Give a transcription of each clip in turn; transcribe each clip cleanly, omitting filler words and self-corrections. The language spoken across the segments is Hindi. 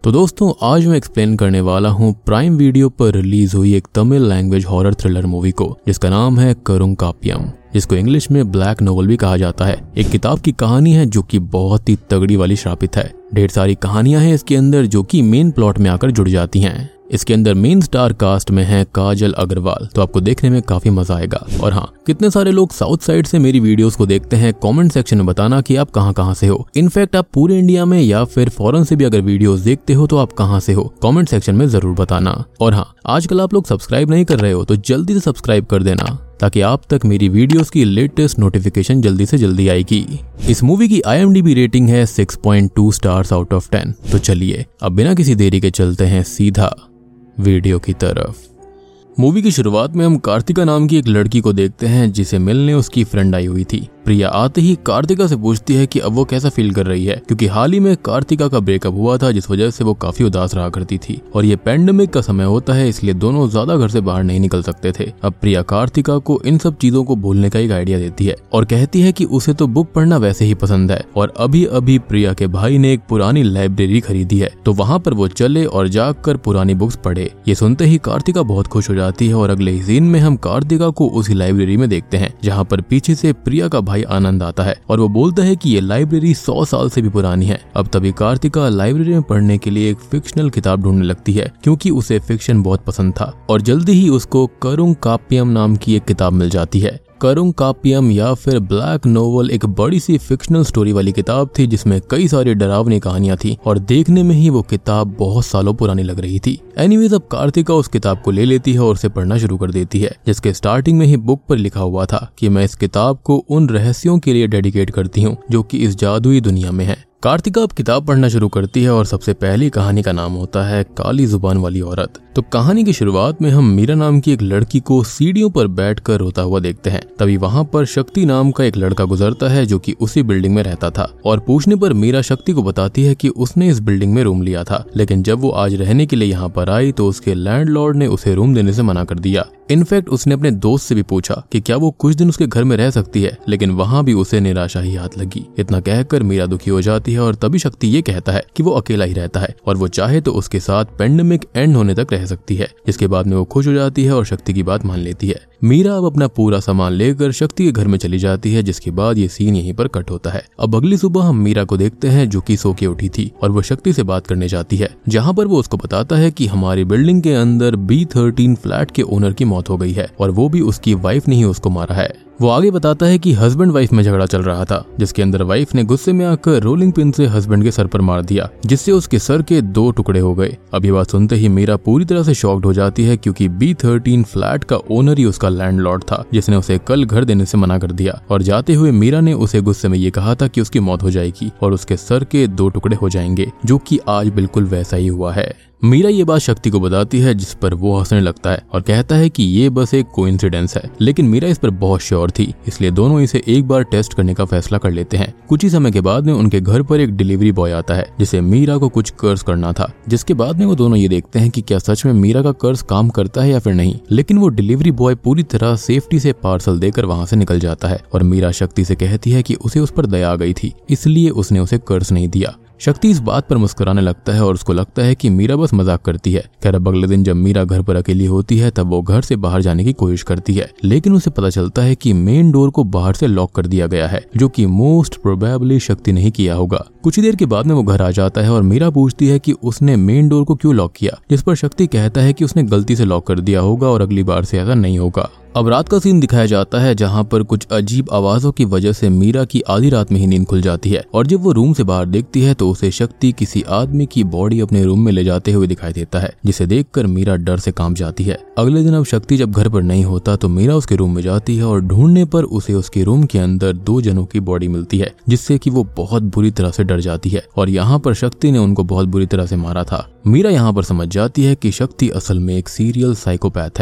तो दोस्तों आज मैं एक्सप्लेन करने वाला हूँ प्राइम वीडियो पर रिलीज हुई एक Tamil language horror thriller movie को, जिसका नाम है करुंकाप्पियम, जिसको इंग्लिश में ब्लैक नोवेल भी कहा जाता है। एक किताब की कहानी है जो कि बहुत ही तगड़ी वाली श्रापित है। ढेर सारी कहानियां हैं इसके अंदर जो कि मेन प्लॉट में आकर जुड़ जाती हैं। इसके अंदर मेन स्टार कास्ट में है काजल अग्रवाल, तो आपको देखने में काफी मजा आएगा। और हाँ, कितने सारे लोग साउथ साइड से मेरी वीडियोस को देखते हैं, कमेंट सेक्शन में बताना कि आप कहाँ से हो। इनफैक्ट आप पूरे इंडिया में या फिर फॉरेन से भी अगर वीडियोस देखते हो तो आप कहाँ से हो, कमेंट सेक्शन में जरूर बताना। और हाँ, आजकल आप लोग सब्सक्राइब नहीं कर रहे हो तो जल्दी से सब्सक्राइब कर देना ताकि आप तक मेरी वीडियोस की लेटेस्ट नोटिफिकेशन जल्दी से जल्दी आएगी। इस मूवी की IMDb रेटिंग है 6.2 स्टार्स आउट ऑफ 10। तो चलिए अब बिना किसी देरी के चलते हैं सीधा वीडियो की तरफ। मूवी की शुरुआत में हम कार्तिका नाम की एक लड़की को देखते हैं जिसे मिलने उसकी फ्रेंड आई हुई थी। प्रिया आते ही कार्तिका से पूछती है कि अब वो कैसा फील कर रही है, क्योंकि हाल ही में कार्तिका का ब्रेकअप हुआ था जिस वजह से वो काफी उदास रहा करती थी और ये पैंडेमिक का समय होता है इसलिए दोनों ज्यादा घर से बाहर नहीं निकल सकते थे। अब प्रिया कार्तिका को इन सब चीजों को भूलने का एक आइडिया देती है और कहती है कि उसे तो बुक पढ़ना वैसे ही पसंद है और अभी अभी प्रिया के भाई ने एक पुरानी लाइब्रेरी खरीदी है तो वहाँ पर वो चले और जाकर पुरानी बुक्स पढ़े। ये सुनते ही कार्तिका बहुत खुश हो जाती है और अगले ही सीन में हम कार्तिका को उसी लाइब्रेरी में देखते हैं जहाँ पर पीछे से प्रिया का आनंद आता है और वो बोलता है कि ये लाइब्रेरी 100 साल से भी पुरानी है। अब तभी कार्तिका लाइब्रेरी में पढ़ने के लिए एक फिक्शनल किताब ढूंढने लगती है क्योंकि उसे फिक्शन बहुत पसंद था और जल्दी ही उसको करुंकाप्पियम नाम की एक किताब मिल जाती है। करुंकाप्पियम या फिर ब्लैक नोवेल एक बड़ी सी फिक्शनल स्टोरी वाली किताब थी जिसमें कई सारी डरावनी कहानियां थी और देखने में ही वो किताब बहुत सालों पुरानी लग रही थी। एनीवेज अब कार्तिका उस किताब को ले लेती है और उसे पढ़ना शुरू कर देती है, जिसके स्टार्टिंग में ही बुक पर लिखा हुआ था कि मैं इस किताब को उन रहस्यों के लिए डेडिकेट करती हूँ जो कि इस जादुई दुनिया में है। कार्तिका अब किताब पढ़ना शुरू करती है और सबसे पहली कहानी का नाम होता है काली जुबान वाली औरत। तो कहानी की शुरुआत में हम मीरा नाम की एक लड़की को सीढ़ियों पर बैठकर रोता हुआ देखते हैं। तभी वहाँ पर शक्ति नाम का एक लड़का गुजरता है जो कि उसी बिल्डिंग में रहता था और पूछने पर मीरा शक्ति को बताती है कि उसने इस बिल्डिंग में रूम लिया था, लेकिन जब वो आज रहने के लिए यहाँ पर आई तो उसके लैंडलॉर्ड ने उसे रूम देने से मना कर दिया। इनफैक्ट उसने अपने दोस्त से भी पूछा कि क्या वो कुछ दिन उसके घर में रह सकती है, लेकिन वहाँ भी उसे निराशा ही हाथ लगी। इतना कहकर मीरा दुखी हो जाती है और तभी शक्ति ये कहता है कि वो अकेला ही रहता है और वो चाहे तो उसके साथ पेंडेमिक एंड होने तक रह सकती है। जिसके बाद में वो खुश हो जाती है और शक्ति की बात मान लेती है। मीरा अब अपना पूरा सामान लेकर शक्ति के घर में चली जाती है, जिसके बाद ये सीन यहीं पर कट होता है। अब अगली सुबह हम मीरा को देखते हैं जो कि सो के उठी थी और वो शक्ति से बात करने जाती है, जहाँ पर वो उसको बताता है कि हमारी बिल्डिंग के अंदर B13 फ्लैट के ओनर की मौत हो गई है और वो भी उसकी वाइफ ने ही उसको मारा है। वो आगे बताता है कि हस्बैंड वाइफ में झगड़ा चल रहा था, जिसके अंदर वाइफ ने गुस्से में आकर रोलिंग पिन से हस्बैंड के सर पर मार दिया, जिससे उसके सर के 2 टुकड़े हो गए। अब ये बात सुनते ही मीरा पूरी तरह से शॉक्ड हो जाती है क्योंकि B13 फ्लैट का ओनर ही उसका लैंडलॉर्ड था जिसने उसे कल घर देने से मना कर दिया और जाते हुए मीरा ने उसे गुस्से में ये कहा था कि उसकी मौत हो जाएगी और उसके सर के 2 टुकड़े हो जाएंगे, जो कि आज बिल्कुल वैसा ही हुआ है। मीरा ये बात शक्ति को बताती है जिस पर वो हंसने लगता है और कहता है कि ये बस एक कोइंसिडेंस है, लेकिन मीरा इस पर बहुत श्योर थी इसलिए दोनों इसे एक बार टेस्ट करने का फैसला कर लेते हैं। कुछ ही समय के बाद में उनके घर पर एक डिलीवरी बॉय आता है जिसे मीरा को कुछ कर्ज करना था, जिसके बाद में वो दोनों ये देखते हैं कि क्या सच में मीरा का कर्ज काम करता है या फिर नहीं। लेकिन वो डिलीवरी बॉय पूरी तरह सेफ्टी से पार्सल देकर वहाँ से निकल जाता है और मीरा शक्ति से कहती है कि उसे उस पर दया आ गई थी इसलिए उसने उसे कर्ज नहीं दिया। शक्ति इस बात पर मुस्कुराने लगता है और उसको लगता है कि मीरा बस मजाक करती है। खैर अब अगले दिन जब मीरा घर पर अकेली होती है तब वो घर से बाहर जाने की कोशिश करती है, लेकिन उसे पता चलता है कि मेन डोर को बाहर से लॉक कर दिया गया है, जो कि मोस्ट प्रोबेबली शक्ति नहीं किया होगा। कुछ ही देर के बाद में वो घर आ जाता है और मीरा पूछती है कि उसने मेन डोर को क्यों लॉक किया, जिस पर शक्ति कहता है कि उसने गलती से लॉक कर दिया होगा और अगली बार से ऐसा नहीं होगा। अब रात का सीन दिखाया जाता है जहाँ पर कुछ अजीब आवाजों की वजह से मीरा की आधी रात में ही नींद खुल जाती है और जब वो रूम से बाहर देखती है तो उसे शक्ति किसी आदमी की बॉडी अपने रूम में ले जाते हुए दिखाई देता है, जिसे देखकर मीरा डर से कांप जाती है। अगले दिन अब शक्ति जब घर पर नहीं होता तो मीरा उसके रूम में जाती है और ढूंढने पर उसे उसके रूम के अंदर 2 जनों की बॉडी मिलती है, जिससे कि वो बहुत बुरी तरह से डर जाती है और यहाँ पर शक्ति ने उनको बहुत बुरी तरह से मारा था। मीरा यहाँ पर समझ जाती है कि शक्ति असल में एक सीरियल साइकोपैथ है।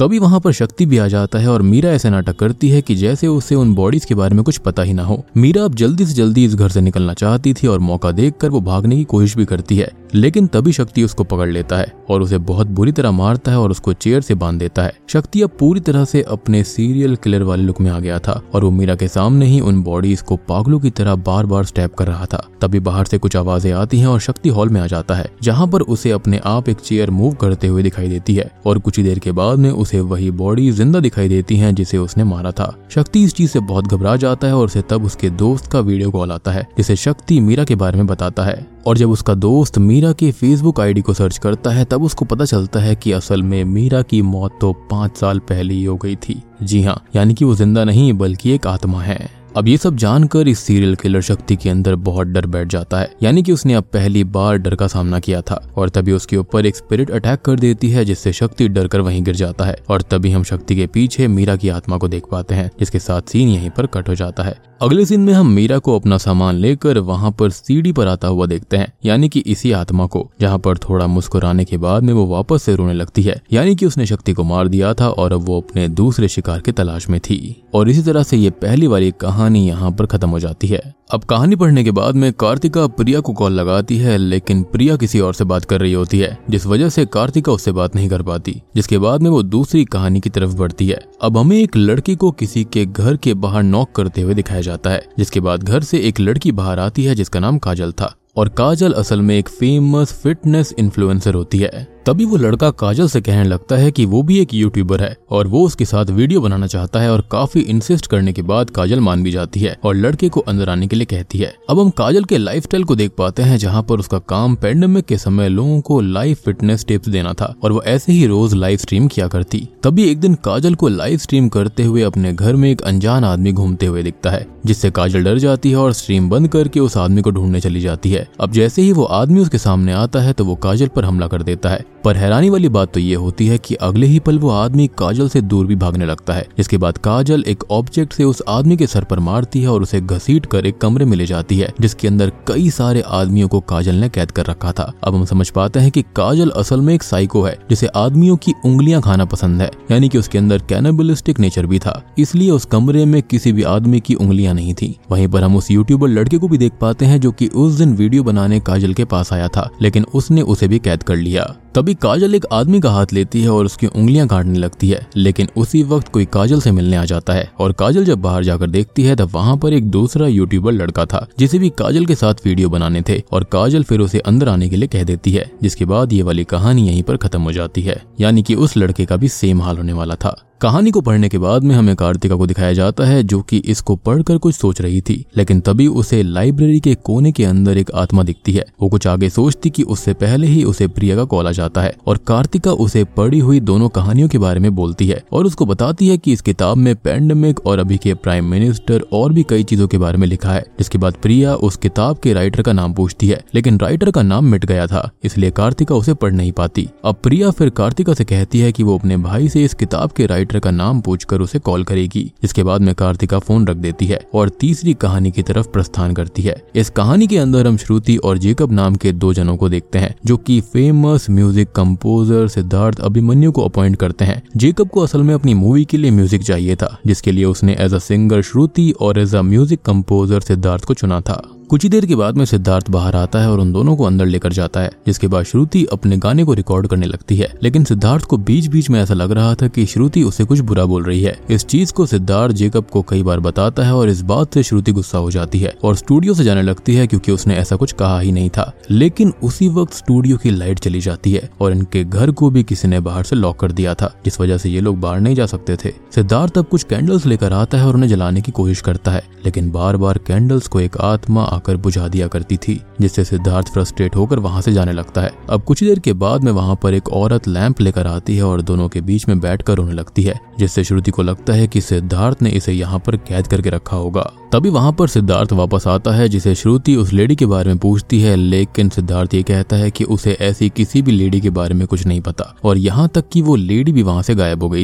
तभी वहाँ पर शक्ति भी आ जाता है और मीरा ऐसे नाटक करती है कि जैसे उसे उन बॉडीज के बारे में कुछ पता ही ना हो। मीरा अब जल्दी से जल्दी इस घर से निकलना चाहती थी और मौका देखकर वो भागने की कोशिश भी करती है, लेकिन तभी शक्ति उसको पकड़ लेता है और उसे बहुत बुरी तरह मारता है और उसको चेयर से बांध देता है। शक्ति अब पूरी तरह से अपने सीरियल किलर वाले लुक में आ गया था और वो मीरा के सामने ही उन बॉडीज को पागलों की तरह बार बार स्टैब कर रहा था। तभी बाहर से कुछ आवाजें आती हैं और शक्ति हॉल में आ जाता है, जहाँ पर उसे अपने आप एक चेयर मूव करते हुए दिखाई देती है और कुछ ही देर के बाद में उसे वही बॉडी जिंदा दिखाई देती है जिसे उसने मारा था। शक्ति इस चीज से बहुत घबरा जाता है और उसे तब उसके दोस्त का वीडियो कॉल आता है, जिसे शक्ति मीरा के बारे में बताता है। और जब उसका दोस्त मीरा के फेसबुक आईडी को सर्च करता है तब उसको पता चलता है कि असल में मीरा की मौत तो 5 साल पहले ही हो गई थी। जी हाँ, यानी कि वो जिंदा नहीं बल्कि एक आत्मा है। अब ये सब जानकर इस सीरियल किलर शक्ति के अंदर बहुत डर बैठ जाता है, यानी कि उसने अब पहली बार डर का सामना किया था। और तभी उसके ऊपर एक स्पिरिट अटैक कर देती है, जिससे शक्ति डर कर वहीं गिर जाता है। और तभी हम शक्ति के पीछे मीरा की आत्मा को देख पाते हैं, जिसके साथ सीन यहीं पर कट हो जाता है। अगले सीन में हम मीरा को अपना सामान लेकर वहां पर सीढ़ी पर आता हुआ देखते हैं, यानी कि इसी आत्मा को, जहां पर थोड़ा मुस्कुराने के बाद में वो वापस से रोने लगती है, यानी कि उसने शक्ति को मार दिया था और अब वो अपने दूसरे शिकार की तलाश में थी। और इसी तरह से ये पहली वाली कहानी यहाँ पर खत्म हो जाती है। अब कहानी पढ़ने के बाद में कार्तिका प्रिया को कॉल लगाती है, लेकिन प्रिया किसी और से बात कर रही होती है, जिस वजह से कार्तिका उससे बात नहीं कर पाती, जिसके बाद में वो दूसरी कहानी की तरफ बढ़ती है। अब हमें एक लड़की को किसी के घर के बाहर नॉक करते हुए दिखाया जाता है, जिसके बाद घर से एक लड़की बाहर आती है जिसका नाम काजल था। और काजल असल में एक फेमस फिटनेस इन्फ्लुएंसर होती है। तभी वो लड़का काजल से कहने लगता है कि वो भी एक यूट्यूबर है और वो उसके साथ वीडियो बनाना चाहता है। और काफी इंसिस्ट करने के बाद काजल मान भी जाती है और लड़के को अंदर आने के लिए कहती है। अब हम काजल के लाइफस्टाइल को देख पाते हैं, जहाँ पर उसका काम पैंडेमिक के समय लोगों को लाइव फिटनेस टिप्स देना था और वो ऐसे ही रोज लाइव स्ट्रीम किया करती। तभी एक दिन काजल को लाइव स्ट्रीम करते हुए अपने घर में एक अनजान आदमी घूमते हुए दिखता है, जिससे काजल डर जाती है और स्ट्रीम बंद करके उस आदमी को ढूंढने चली जाती है। अब जैसे ही वो आदमी उसके सामने आता है तो वो काजल पर हमला कर देता है। पर हैरानी वाली बात तो ये होती है कि अगले ही पल वो आदमी काजल से दूर भी भागने लगता है। जिसके बाद काजल एक ऑब्जेक्ट से उस आदमी के सर पर मारती है और उसे घसीट कर एक कमरे में ले जाती है, जिसके अंदर कई सारे आदमियों को काजल ने कैद कर रखा था। अब हम समझ पाते हैं कि काजल असल में एक साइको है, जिसे आदमियों की उंगलियां खाना पसंद है, यानी कि उसके अंदर कैनिबलिस्टिक नेचर भी था। इसलिए उस कमरे में किसी भी आदमी की उंगलियां नहीं थी। वहीं पर हम उस यूट्यूबर लड़के को भी देख पाते हैं, जो कि उस दिन वीडियो बनाने काजल के पास आया था, लेकिन उसने उसे भी कैद कर लिया। तभी काजल एक आदमी का हाथ लेती है और उसकी उंगलियां काटने लगती है, लेकिन उसी वक्त कोई काजल से मिलने आ जाता है। और काजल जब बाहर जाकर देखती है तब वहां पर एक दूसरा यूट्यूबर लड़का था, जिसे भी काजल के साथ वीडियो बनाने थे। और काजल फिर उसे अंदर आने के लिए कह देती है, जिसके बाद ये वाली कहानी यहीं पर खत्म हो जाती है, यानी कि उस लड़के का भी सेम हाल होने वाला था। कहानी को पढ़ने के बाद में हमें कार्तिका को दिखाया जाता है, जो कि इसको पढ़कर कुछ सोच रही थी, लेकिन तभी उसे लाइब्रेरी के कोने के अंदर एक आत्मा दिखती है। वो कुछ आगे सोचती कि उससे पहले ही उसे प्रिया का कॉल आ जाता है और कार्तिका उसे पढ़ी हुई दोनों कहानियों के बारे में बोलती है और उसको बताती है कि इस किताब में पैंडेमिक और अभी के प्राइम मिनिस्टर और भी कई चीजों के बारे में लिखा है। जिसके बाद प्रिया उस किताब के राइटर का नाम पूछती है, लेकिन राइटर का नाम मिट गया था, इसलिए कार्तिका उसे पढ़ नहीं पाती। अब प्रिया फिर कार्तिका से कहती है कि वो अपने भाई से इस किताब के राइटर का नाम पूछकर उसे कॉल करेगी। इसके बाद में कार्तिका फोन रख देती है और तीसरी कहानी की तरफ प्रस्थान करती है। इस कहानी के अंदर हम श्रुति और जेकब नाम के दो जनों को देखते हैं, जो कि famous music composer Siddharth Abhimanyu को अपॉइंट करते हैं। जेकब को असल में अपनी मूवी के लिए म्यूजिक चाहिए था, जिसके लिए उसने एज अ सिंगर श्रुति और as a music composer Siddharth को चुना था। कुछ ही देर के बाद में सिद्धार्थ बाहर आता है और उन दोनों को अंदर लेकर जाता है, जिसके बाद श्रुति अपने गाने को रिकॉर्ड करने लगती है। लेकिन सिद्धार्थ को बीच बीच में ऐसा लग रहा था कि श्रुति उसे कुछ बुरा बोल रही है। इस चीज को सिद्धार्थ जेकब को कई बार बताता है और इस बात से श्रुति गुस्सा हो जाती है और स्टूडियो से जाने लगती है, क्योंकि उसने ऐसा कुछ कहा ही नहीं था। लेकिन उसी वक्त स्टूडियो की लाइट चली जाती है और इनके घर को भी किसी ने बाहर से लॉक कर दिया था, जिस वजह से ये लोग बाहर नहीं जा सकते थे। सिद्धार्थ अब कुछ कैंडल्स लेकर आता है और उन्हें जलाने की कोशिश करता है, लेकिन बार बार कैंडल्स को एक आत्मा आकर बुझा दिया करती थी, जिससे सिद्धार्थ फ्रस्ट्रेट होकर वहां से जाने लगता है। अब कुछ देर के बाद में वहां पर एक औरत लैंप लेकर आती है और दोनों के बीच में बैठकर रोने लगती है, जिससे श्रुति को लगता है कि सिद्धार्थ ने इसे यहाँ पर कैद करके रखा होगा। तभी वहां पर सिद्धार्थ वापस आता है, जिसे श्रुति उस लेडी के बारे में पूछती है, लेकिन सिद्धार्थ ये कहता है कि उसे ऐसी किसी भी लेडी के बारे में कुछ नहीं पता और यहाँ तक कि वो लेडी भी वहां से गायब हो गई थी।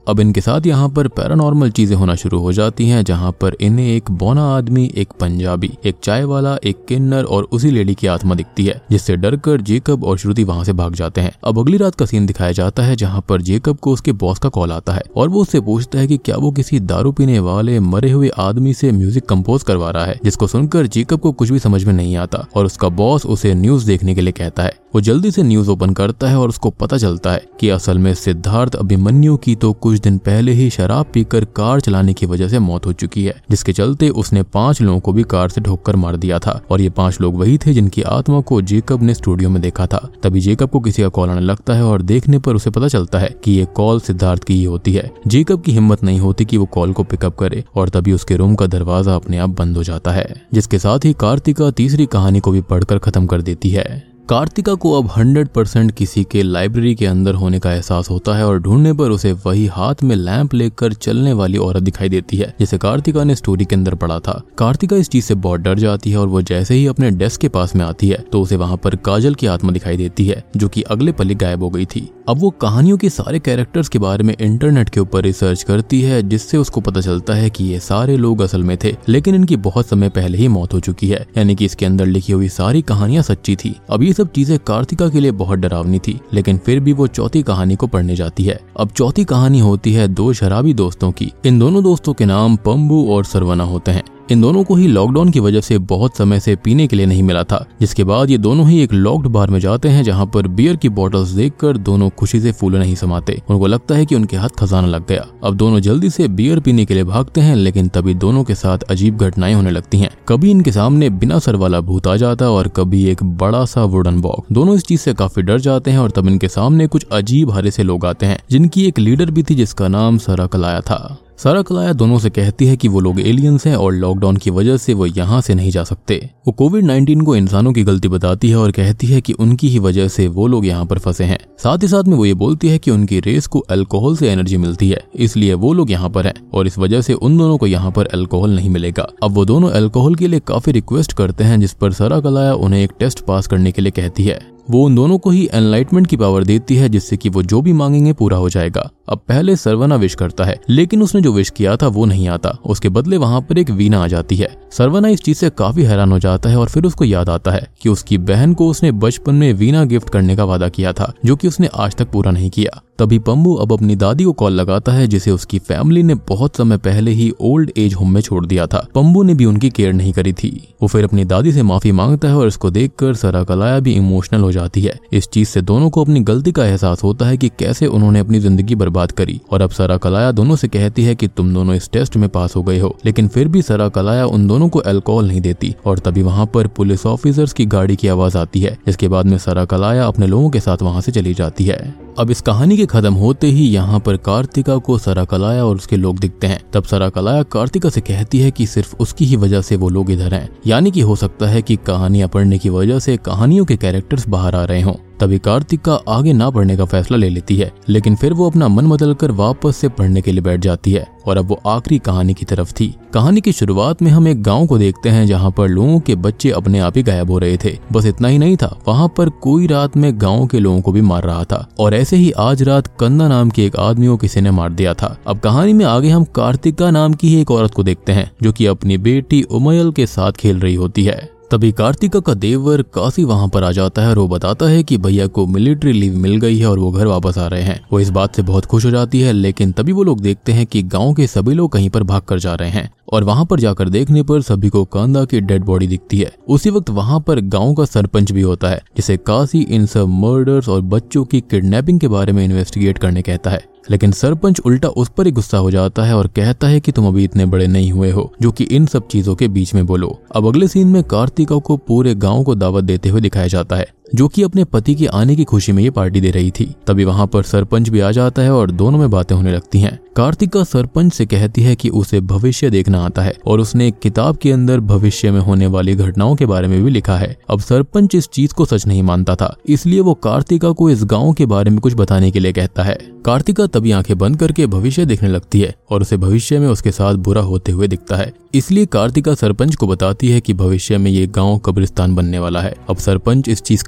अब इनके साथ यहाँ पर पैरानॉर्मल चीजें होना शुरू हो जाती हैं, जहाँ पर इन्हें एक बौना आदमी, एक पंजाबी, एक चाय वाला, एक किन्नर और उसी लेडी की आत्मा दिखती है, जिससे डरकर जेकब और श्रुति वहाँ से भाग जाते हैं। अब अगली रात का सीन दिखाया जाता है, जहाँ पर जेकब को उसके बॉस का कॉल आता है और वो उससे पूछता है कि क्या वो किसी दारू पीने वाले मरे हुए आदमी से म्यूजिक कंपोज करवा रहा है, जिसको सुनकर जेकब को कुछ भी समझ में नहीं आता और उसका बॉस उसे न्यूज देखने के लिए कहता है। वो जल्दी से न्यूज ओपन करता है और उसको पता चलता है कि असल में सिद्धार्थ अभिमन्यु की तो कुछ दिन पहले ही शराब पीकर कार चलाने की वजह से मौत हो चुकी है, जिसके चलते उसने 5 लोगों को भी कार से ठोककर मार दिया था और ये 5 लोग वही थे जिनकी आत्मा को जेकब ने स्टूडियो में देखा था। तभी जेकब को किसी का कॉल आने लगता है और देखने पर उसे पता चलता है कि ये कॉल सिद्धार्थ की ही होती है। जेकब की हिम्मत नहीं होती कि वो कॉल को पिकअप करे और तभी उसके रूम का दरवाजा अपने आप बंद हो जाता है, जिसके साथ ही कार्तिका तीसरी कहानी को भी पढ़कर खत्म कर देती है। कार्तिका को अब 100% किसी के लाइब्रेरी के अंदर होने का एहसास होता है और ढूंढने पर उसे वही हाथ में लैंप लेकर चलने वाली औरत दिखाई देती है, जिसे कार्तिका ने स्टोरी के अंदर पढ़ा था। कार्तिका इस चीज से बहुत डर जाती है और वो जैसे ही अपने डेस्क के पास में आती है तो उसे वहाँ पर काजल की आत्मा दिखाई देती है, जो कि अगले पल गायब हो गई थी। अब वो कहानियों के सारे कैरेक्टर्स के बारे में इंटरनेट के ऊपर रिसर्च करती है, जिससे उसको पता चलता है कि ये सारे लोग असल में थे, लेकिन इनकी बहुत समय पहले ही मौत हो चुकी है, यानी कि इसके अंदर लिखी हुई सारी कहानियां सच्ची थी। अब ये सब चीजें कार्तिका के लिए बहुत डरावनी थी, लेकिन फिर भी वो चौथी कहानी को पढ़ने जाती है। अब चौथी कहानी होती है 2 शराबी दोस्तों की। इन दोनों दोस्तों के नाम पंबू और सरवना होते हैं। इन दोनों को ही लॉकडाउन की वजह से बहुत समय से पीने के लिए नहीं मिला था, जिसके बाद ये दोनों ही एक लॉक्ड बार में जाते हैं, जहां पर बियर की बॉटल्स देखकर दोनों खुशी से फूले नहीं समाते। उनको लगता है कि उनके हाथ खजाना लग गया। अब दोनों जल्दी से बियर पीने के लिए भागते हैं, लेकिन तभी दोनों के साथ अजीब घटनाएं होने लगती हैं। कभी इनके सामने बिना सर वाला भूत आ जाता और कभी एक बड़ा सा वुडन बॉक्स। दोनों इस चीज से काफी डर जाते हैं और तब इनके सामने कुछ अजीब हरे से लोग आते हैं, जिनकी एक लीडर भी थी जिसका नाम सराकलाया था। सराकलाया दोनों से कहती है कि वो लोग एलियंस हैं और लॉकडाउन की वजह से वो यहाँ से नहीं जा सकते। वो कोविड-19 को इंसानों की गलती बताती है और कहती है कि उनकी ही वजह से वो लोग यहाँ पर फंसे हैं। साथ ही साथ में वो ये बोलती है कि उनकी रेस को अल्कोहल से एनर्जी मिलती है, इसलिए वो लोग यहाँ पर हैं और इस वजह से उन दोनों को यहाँ पर अल्कोहल नहीं मिलेगा। अब वो दोनों अल्कोहल के लिए काफी रिक्वेस्ट करते हैं, जिस पर सराकलाया उन्हें एक टेस्ट पास करने के लिए कहती है। वो उन दोनों को ही एनलाइटमेंट की पावर देती है, जिससे कि वो जो भी मांगेंगे पूरा हो जाएगा। अब पहले सरवना विश करता है, लेकिन उसने जो विश किया था वो नहीं आता। उसके बदले वहाँ पर एक वीणा आ जाती है। सरवना इस चीज से काफी हैरान हो जाता है और फिर उसको याद आता है कि उसकी बहन को उसने बचपन में वीणा गिफ्ट करने का वादा किया था, जो कि उसने आज तक पूरा नहीं किया। तभी पंबू अब अपनी दादी को कॉल लगाता है, जिसे उसकी फैमिली ने बहुत समय पहले ही ओल्ड एज होम में छोड़ दिया था। पंबू ने भी उनकी केयर नहीं करी थी। वो फिर अपनी दादी से माफी मांगता है और इसको देखकर सराकलाया भी इमोशनल हो जाती है। इस चीज से दोनों को अपनी गलती का एहसास होता है कि कैसे उन्होंने अपनी जिंदगी बर्बाद करी। और अब सराकलाया दोनों से कहती है कि तुम दोनों इस टेस्ट में पास हो गए हो, लेकिन फिर भी सराकलाया उन दोनों को अल्कोहल नहीं देती। और तभी वहाँ पर पुलिस ऑफिसर्स की गाड़ी की आवाज आती है, जिसके बाद में सराकलाया अपने लोगों के साथ वहाँ से चली जाती है। अब इस कहानी के खत्म होते ही यहाँ पर कार्तिका को सराकलाया और उसके लोग दिखते हैं। तब सराकलाया कार्तिका से कहती है कि सिर्फ उसकी ही वजह से वो लोग इधर हैं, यानी कि हो सकता है कि कहानियां पढ़ने की वजह से कहानियों के कैरेक्टर्स बाहर आ रहे हों। तभी कार्तिका आगे ना पढ़ने का फैसला ले लेती है, लेकिन फिर वो अपना मन बदलकर वापस से पढ़ने के लिए बैठ जाती है। और अब वो आखिरी कहानी की तरफ थी। कहानी की शुरुआत में हम एक गांव को देखते हैं, जहां पर लोगों के बच्चे अपने आप ही गायब हो रहे थे। बस इतना ही नहीं था, वहां पर कोई रात में गांव के लोगों को भी मार रहा था। और ऐसे ही आज रात कंदा नाम के एक आदमी को किसी ने मार दिया था। अब कहानी में आगे हम कार्तिका नाम की ही एक औरत को देखते हैं, जो कि अपनी बेटी उमयल के साथ खेल रही होती है। तभी कार्तिका का देवर काशी वहां पर आ जाता है और वो बताता है कि भैया को मिलिट्री लीव मिल गई है और वो घर वापस आ रहे हैं। वो इस बात से बहुत खुश हो जाती है, लेकिन तभी वो लोग देखते हैं कि गांव के सभी लोग कहीं पर भाग कर जा रहे हैं। और वहां पर जाकर देखने पर सभी को कांदा की डेड बॉडी दिखती है। उसी वक्त वहां पर गांव का सरपंच भी होता है, जिसे काशी इन सब मर्डर्स और बच्चों की किडनैपिंग के बारे में इन्वेस्टिगेट करने कहता है। लेकिन सरपंच उल्टा उस पर ही गुस्सा हो जाता है और कहता है कि तुम अभी इतने बड़े नहीं हुए हो जो कि इन सब चीजों के बीच में बोलो। अब अगले सीन में कार्तिका को पूरे गांव को दावत देते हुए दिखाया जाता है, जो कि अपने पति के आने की खुशी में ये पार्टी दे रही थी। तभी वहां पर सरपंच भी आ जाता है और दोनों में बातें होने लगती हैं। कार्तिका सरपंच से कहती है कि उसे भविष्य देखना आता है और उसने एक किताब के अंदर भविष्य में होने वाली घटनाओं के बारे में भी लिखा है। अब सरपंच इस चीज को सच नहीं मानता था, इसलिए वो कार्तिका को इस गाँव के बारे में कुछ बताने के लिए कहता है। कार्तिका तभी आंखें बंद करके भविष्य देखने लगती है और उसे भविष्य में उसके साथ बुरा होते हुए दिखता है। इसलिए कार्तिका सरपंच को बताती है कि भविष्य में ये गांव कब्रिस्तान बनने वाला है। अब सरपंच इस चीज का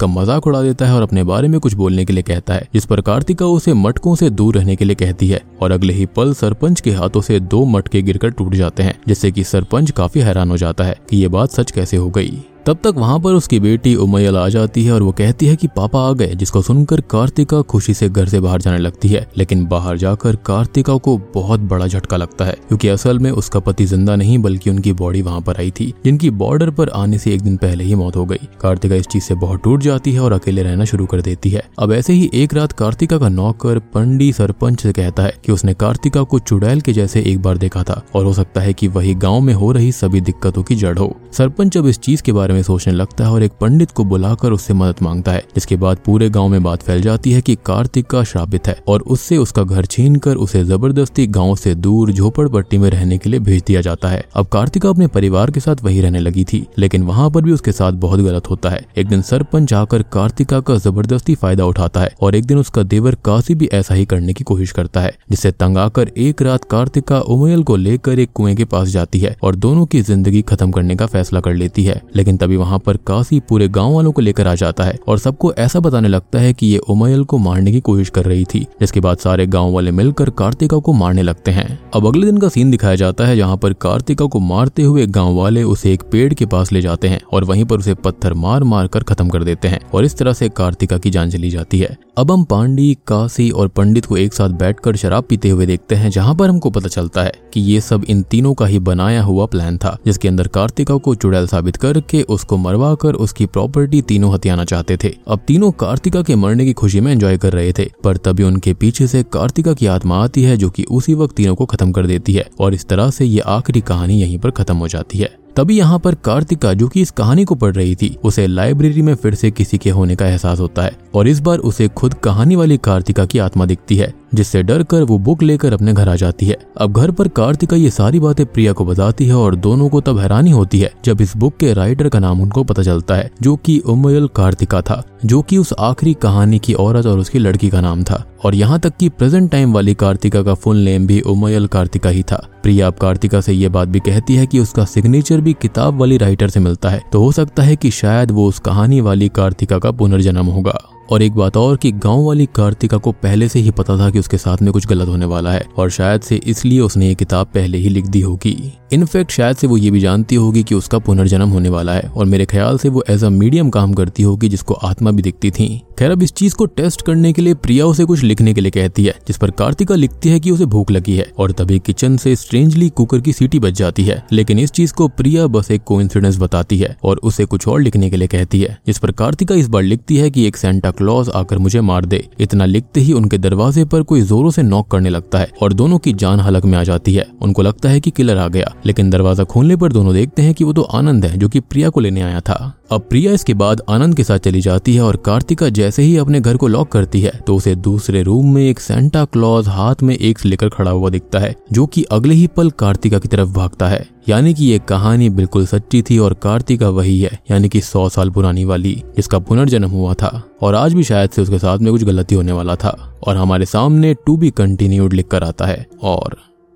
मजाक उड़ा देता है और अपने बारे में कुछ बोलने के लिए कहता है, जिस पर कार्तिका उसे मटकों से दूर रहने के लिए कहती है और अगले ही पल सरपंच के हाथों से 2 मटके गिरकर टूट जाते हैं, जिससे कि सरपंच काफी हैरान हो जाता है कि ये बात सच कैसे हो गई। तब तक वहां पर उसकी बेटी उमैयल आ जाती है और वो कहती है कि पापा आ गए, जिसको सुनकर कार्तिका खुशी से घर से बाहर जाने लगती है। लेकिन बाहर जाकर कार्तिका को बहुत बड़ा झटका लगता है, क्योंकि असल में उसका पति जिंदा नहीं बल्कि उनकी बॉडी वहां पर आई थी, जिनकी बॉर्डर पर आने से एक दिन पहले ही मौत हो गई। कार्तिका इस चीज से बहुत टूट जाती है और अकेले रहना शुरू कर देती है। अब ऐसे ही एक रात कार्तिका का नौकर पंडी सरपंच से कहता है कि उसने कार्तिका को चुड़ैल के जैसे एक बार देखा था और हो सकता है कि वही गाँव में हो रही सभी दिक्कतों की जड़ हो। सरपंच अब इस चीज के बारे में सोचने लगता है और एक पंडित को बुलाकर उससे मदद मांगता है, जिसके बाद पूरे गांव में बात फैल जाती है कि कार्तिका श्रापित है और उससे उसका घर छीनकर उसे जबरदस्ती गांव से दूर झोपड़पट्टी में रहने के लिए भेज दिया जाता है। अब कार्तिका अपने परिवार के साथ वहीं रहने लगी थी, लेकिन वहां पर भी उसके साथ बहुत गलत होता है। एक दिन सरपंच आकर कार्तिका का जबरदस्ती फायदा उठाता है और एक दिन उसका देवर काशी भी ऐसा ही करने की कोशिश करता है, जिससे तंग आकर एक रात कार्तिका उमैयल को लेकर एक कुएं के पास जाती है और दोनों की जिंदगी खत्म करने का फैसला कर लेती है। लेकिन तभी वहां पर काशी पूरे गांव वालों को लेकर आ जाता है और सबको ऐसा बताने लगता है कि ये उमैयल को मारने की कोशिश कर रही थी, जिसके बाद सारे गांव वाले मिलकर कार्तिका को मारने लगते हैं। अब अगले दिन का सीन दिखाया जाता है, जहां पर कार्तिका को मारते हुए गांव वाले उसे एक पेड़ के पास ले जाते हैं और वहीं पर उसे पत्थर मार मार कर खत्म कर देते हैं और इस तरह से कार्तिका की जान चली जाती है। अब हम पांडी, काशी और पंडित को एक साथ बैठकर शराब पीते हुए देखते हैं, जहां पर हमको पता चलता है कि ये सब इन तीनों का ही बनाया हुआ प्लान था, जिसके अंदर कार्तिका को चुड़ैल साबित करके उसको मरवा कर उसकी प्रॉपर्टी तीनों हथियाना चाहते थे। अब तीनों कार्तिका के मरने की खुशी में एंजॉय कर रहे थे, पर तभी उनके पीछे से कार्तिका की आत्मा आती है, जो कि उसी वक्त तीनों को खत्म कर देती है और इस तरह से ये आखिरी कहानी यहीं पर खत्म हो जाती है। तभी यहाँ पर कार्तिका, जो कि इस कहानी को पढ़ रही थी, उसे लाइब्रेरी में फिर से किसी के होने का एहसास होता है और इस बार उसे खुद कहानी वाली कार्तिका की आत्मा दिखती है, जिससे डर कर वो बुक लेकर अपने घर आ जाती है। अब घर पर कार्तिका ये सारी बातें प्रिया को बताती है और दोनों को तब हैरानी होती है जब इस बुक के राइटर का नाम उनको पता चलता है, जो कि उमैयल कार्तिका था, जो कि उस आखिरी कहानी की औरत और उसकी लड़की का नाम था। और यहाँ तक कि प्रेजेंट टाइम वाली कार्तिका का फुल नेम भी उमैयल कार्तिका ही था। प्रिया अब कार्तिका से ये बात भी कहती है कि उसका सिग्नेचर भी किताब वाली राइटर से मिलता है, तो हो सकता है कि शायद वो उस कहानी वाली कार्तिका का पुनर्जन्म होगा। और एक बात और कि गांव वाली कार्तिका को पहले से ही पता था कि उसके साथ में कुछ गलत होने वाला है और शायद से इसलिए उसने ये किताब पहले ही लिख दी होगी। इनफैक्ट शायद से वो ये भी जानती होगी कि उसका पुनर्जन्म होने वाला है और मेरे ख्याल से वो एज अ मीडियम काम करती होगी, जिसको आत्मा भी दिखती थी। खैर, अब इस चीज को टेस्ट करने के लिए प्रिया उसे कुछ लिखने के लिए कहती है, जिस पर कार्तिका लिखती है कि उसे भूख लगी है और तभी किचन से स्ट्रेंजली कुकर की सीटी बज जाती है। लेकिन इस चीज को प्रिया बस एक कोइंसिडेंस बताती है और उसे कुछ और लिखने के लिए कहती है, जिस पर कार्तिका इस बार लिखती है कि एक सेंटा क्लॉज आकर मुझे मार दे। इतना लिखते ही उनके दरवाजे पर कोई जोरों से नॉक करने लगता है और दोनों की जान हलक में आ जाती है। उनको लगता है कि किलर आ गया, लेकिन दरवाजा खोलने पर दोनों देखते हैं कि वो तो आनंद है, जो कि प्रिया को लेने आया था। अब प्रिया इसके बाद आनंद के साथ चली जाती है और कार्तिका जैसे ही अपने घर को लॉक करती है तो उसे दूसरे रूम में एक सेंटा क्लॉज हाथ में एक्स लेकर खड़ा हुआ दिखता है, जो कि अगले ही पल कार्तिका की तरफ भागता है। यानी कि ये कहानी बिल्कुल सच्ची थी और कार्तिका वही है, यानी कि 100 साल पुरानी वाली, जिसका पुनर्जन्म हुआ था और आज भी शायद से उसके साथ में कुछ गलती होने वाला था। और हमारे सामने टू बी कंटिन्यूड लिखकर आता है और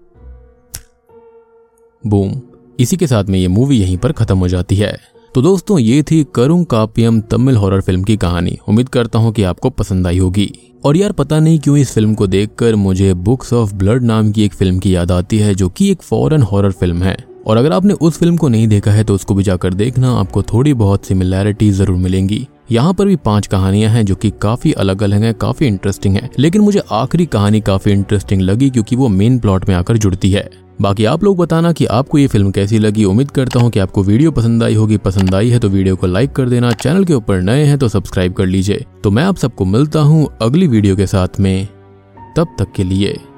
बूम, इसी के साथ में ये मूवी यहीं पर खत्म हो जाती है। तो दोस्तों, ये थी करुंकापियम तमिल हॉरर फिल्म की कहानी। उम्मीद करता हूँ कि आपको पसंद आई होगी। और यार, पता नहीं क्यों इस फिल्म को देखकर मुझे बुक्स ऑफ ब्लड नाम की एक फिल्म की याद आती है, जो कि एक फॉरेन हॉरर फिल्म है। और अगर आपने उस फिल्म को नहीं देखा है तो उसको भी जाकर देखना, आपको थोड़ी बहुत सिमिलैरिटी जरूर मिलेंगी। यहाँ पर भी 5 कहानियां हैं जो कि काफी अलग अलग हैं, काफी इंटरेस्टिंग है। लेकिन मुझे आखिरी कहानी काफी इंटरेस्टिंग लगी क्योंकि वो मेन प्लॉट में आकर जुड़ती है। बाकी आप लोग बताना कि आपको ये फिल्म कैसी लगी। उम्मीद करता हूँ कि आपको वीडियो पसंद आई होगी। पसंद आई है तो वीडियो को लाइक कर देना, चैनल के ऊपर नए हैं तो सब्सक्राइब कर लीजिए। तो मैं आप सबको मिलता हूँ अगली वीडियो के साथ में, तब तक के लिए